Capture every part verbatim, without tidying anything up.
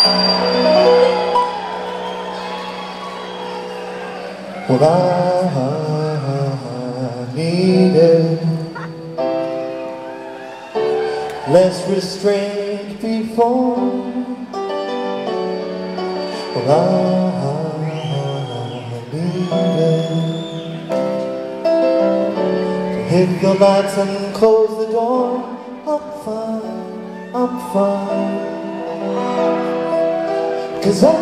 Well, I needed less restraint before. Well, I needed to hit the lights and close the door. I'm fine, I'm fine, 'cause I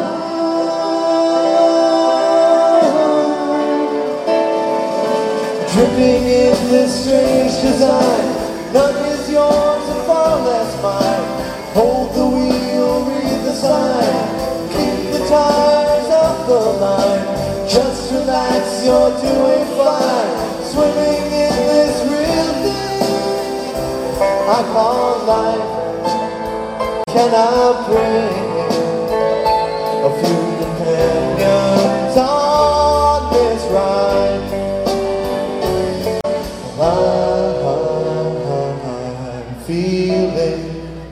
dripping in this strange design. None is yours and far less mine. Hold the wheel, read the sign. Keep the tires off the line. Just relax, you're doing fine. Swimming in this real thing I call life. Can I bring a few companions on this ride? I'm feeling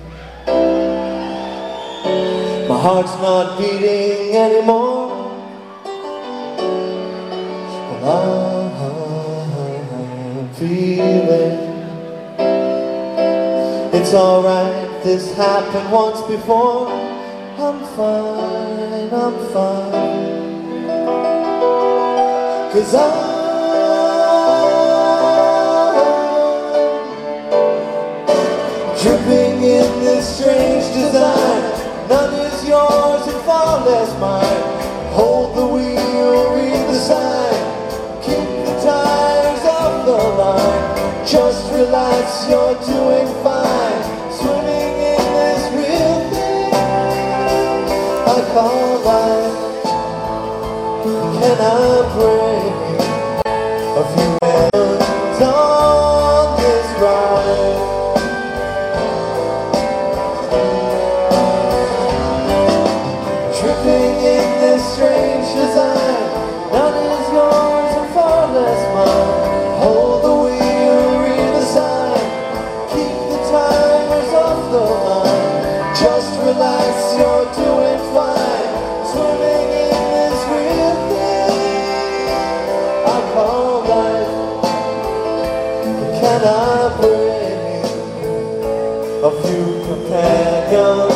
my heart's not beating anymore. Well, I'm feeling it's alright, this happened once before. I'm fine, I'm fine, 'cause I'm dripping in this strange design. None is yours and far less mine. Hold the wheel, read the sign. Keep the tires off the line. Just relax, you're doing fine. Swimming in this real thing I call life. Can I bring a few hands on this ride? Dripping in this strange design. None is yours and far less mine. Hold the wheel, read the sign. Keep the tires off the line. Just relax, you're doing fine. Swimming in this real thing I call life. Can I bring a few companions